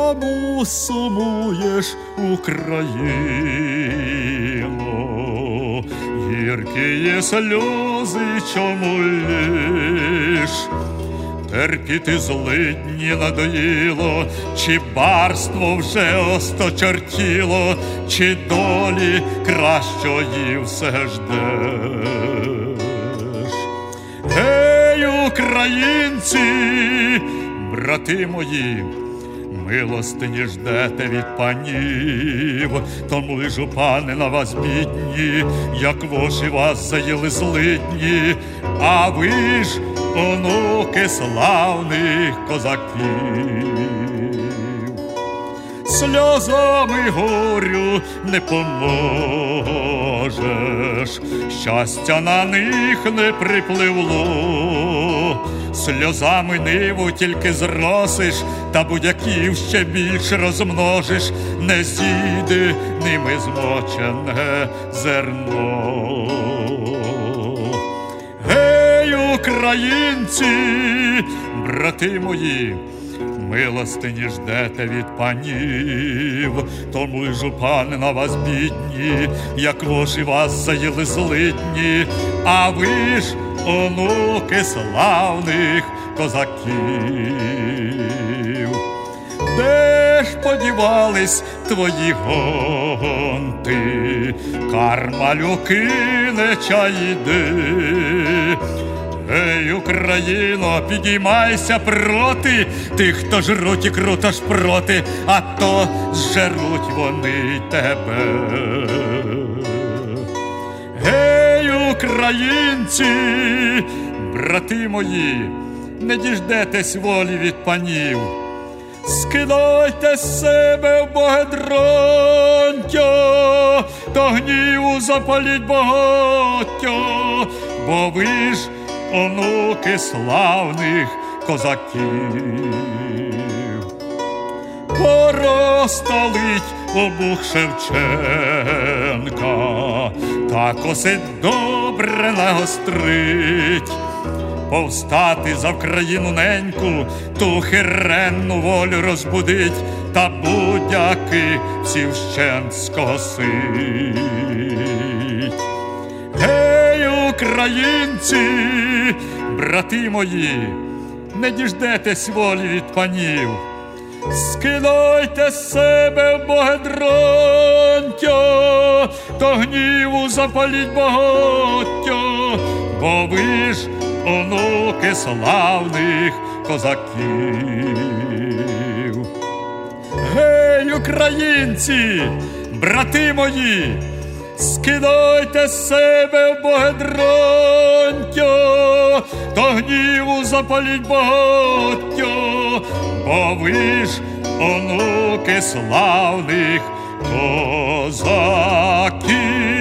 чому сумуєш, Україно? Гіркі сльози чому лиш? Терпіти злидні надоїло, чи барство вже осточертіло, чи долі кращої все ждеш? Гей, українці, брати мої, милостині ждете від панів, тому й жупани на вас бідні, як воші вас заїли злидні, а ви ж онуки славних козаків. Сльозами горю не поможеш, щастя на них не припливло. Сльозами ниву тільки зросиш, та будь-яків ще більше розмножиш, не зійде ними змочене зерно. Гей, українці, брати мої, милостині ждете від панів, тому й жупани на вас бідні, як воші вас заїли злидні, а ви ж онуки славних козаків. Де ж подівались твої гонти, кармалюки нечаїди? Ей, Україно, підіймайся проти тих, хто жруть і круто шпроти, а то зжеруть вони тебе. Гей, українці, брати мої, не діждетесь волі від панів. Скидайте з себе в Богедронтя, та гніву запаліть багаття, бо ви ж онуки славних козаків. Пора столить обух Шевченка, та косить добре нагострить, повстати за Вкраїну неньку, ту хиренну волю розбудить, та будяки всі вщент скосить. Гей, українці, брати мої, не діждетесь волі від панів. Скидайте з себе в Богедронтя, та гніву запаліть багаття, бо ви ж онуки славних козаків. Гей, українці, брати мої, скидайте з себе в Богедронтя, та гніву запаліть багаття, бо ви ж онуки славних козаків.